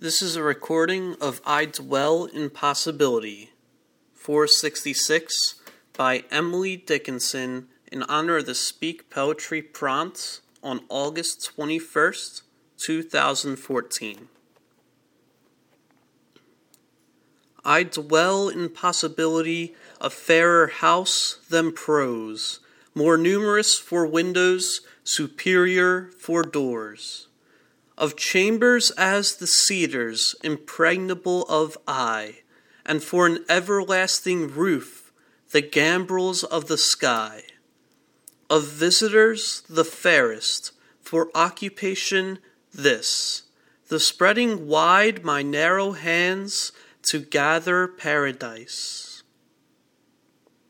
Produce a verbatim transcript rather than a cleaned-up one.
This is a recording of I Dwell in Possibility, four sixty-six, by Emily Dickinson in honor of the Speak Poetry Prompt on August twenty-first, two thousand fourteen. I dwell in possibility, a fairer house than prose, more numerous for windows, superior for doors. Of chambers as the cedars, impregnable of eye, and for an everlasting roof, the gambrels of the sky. Of visitors, the fairest, for occupation this, the spreading wide my narrow hands to gather paradise.